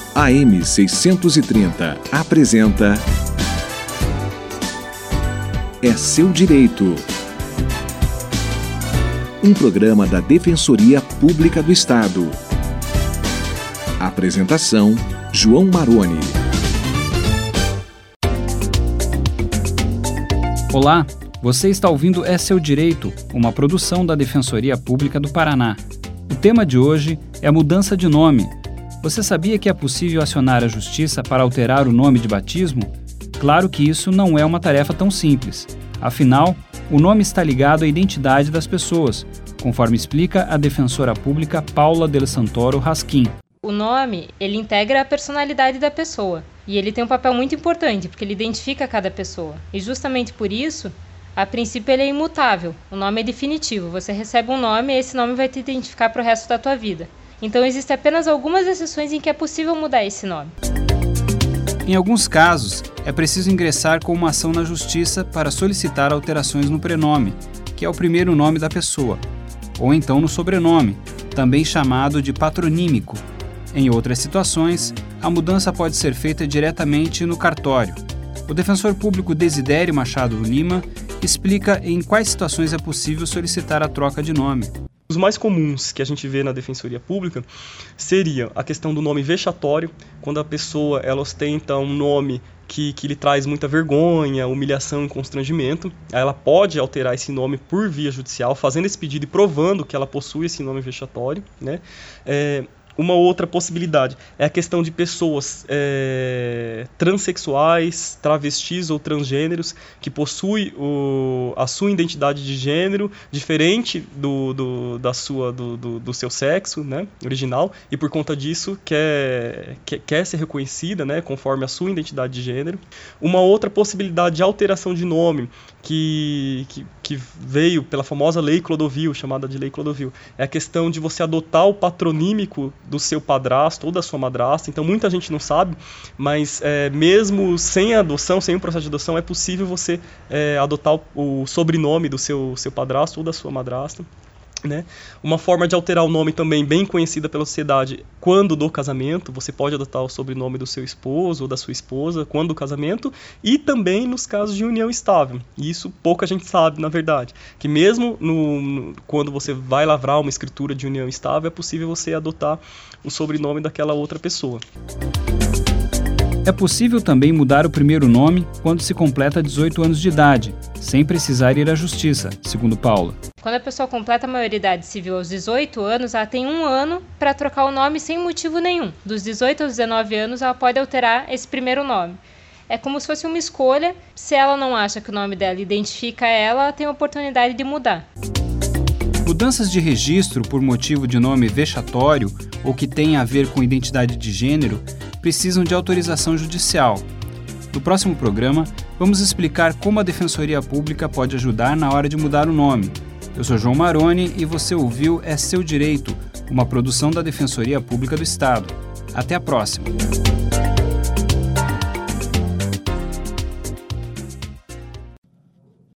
AM 630 apresenta É Seu Direito. Um programa da Defensoria Pública do Estado. Apresentação: João Maroni. Olá, você está ouvindo É Seu Direito, uma produção da Defensoria Pública do Paraná. O tema de hoje é a mudança de nome. Você sabia que é possível acionar a Justiça para alterar o nome de batismo? Claro que isso não é uma tarefa tão simples. Afinal, o nome está ligado à identidade das pessoas, conforme explica a defensora pública Paula Del Santoro Raskin. O nome, ele integra a personalidade da pessoa e ele tem um papel muito importante porque ele identifica cada pessoa. E justamente por isso, a princípio ele é imutável, o nome é definitivo. Você recebe um nome e esse nome vai te identificar para o resto da tua vida. Então existem apenas algumas exceções em que é possível mudar esse nome. Em alguns casos, é preciso ingressar com uma ação na Justiça para solicitar alterações no prenome, que é o primeiro nome da pessoa, ou então no sobrenome, também chamado de patronímico. Em outras situações, a mudança pode ser feita diretamente no cartório. O defensor público Desidério Machado Lima explica em quais situações é possível solicitar a troca de nome. Os mais comuns que a gente vê na Defensoria Pública seria a questão do nome vexatório, quando a pessoa ela ostenta um nome que lhe traz muita vergonha, humilhação e constrangimento. Ela pode alterar esse nome por via judicial, fazendo esse pedido e provando que ela possui esse nome vexatório, né? Uma outra possibilidade é a questão de pessoas transexuais, travestis ou transgêneros que possuem a sua identidade de gênero diferente do seu sexo, né, original, e por conta disso quer ser reconhecida, né, conforme a sua identidade de gênero. Uma outra possibilidade de alteração de nome que veio pela famosa Lei Clodovil, chamada de Lei Clodovil, é a questão de você adotar o patronímico do seu padrasto ou da sua madrasta. Então muita gente não sabe, mas mesmo sem a adoção, sem o processo de adoção, é possível você adotar o sobrenome do seu padrasto ou da sua madrasta, né? Uma forma de alterar o nome também bem conhecida pela sociedade, quando do casamento, você pode adotar o sobrenome do seu esposo ou da sua esposa quando do casamento, e também nos casos de união estável. E isso pouca gente sabe, na verdade, que mesmo quando você vai lavrar uma escritura de união estável, é possível você adotar o sobrenome daquela outra pessoa. É possível também mudar o primeiro nome quando se completa 18 anos de idade, sem precisar ir à Justiça, segundo Paula. Quando a pessoa completa a maioridade civil aos 18 anos, ela tem 1 ano para trocar o nome sem motivo nenhum. Dos 18 aos 19 anos, ela pode alterar esse primeiro nome. É como se fosse uma escolha. Se ela não acha que o nome dela identifica ela tem a oportunidade de mudar. Mudanças de registro por motivo de nome vexatório ou que tenha a ver com identidade de gênero precisam de autorização judicial. No próximo programa, vamos explicar como a Defensoria Pública pode ajudar na hora de mudar o nome. Eu sou João Maroni e você ouviu É Seu Direito, uma produção da Defensoria Pública do Estado. Até a próxima!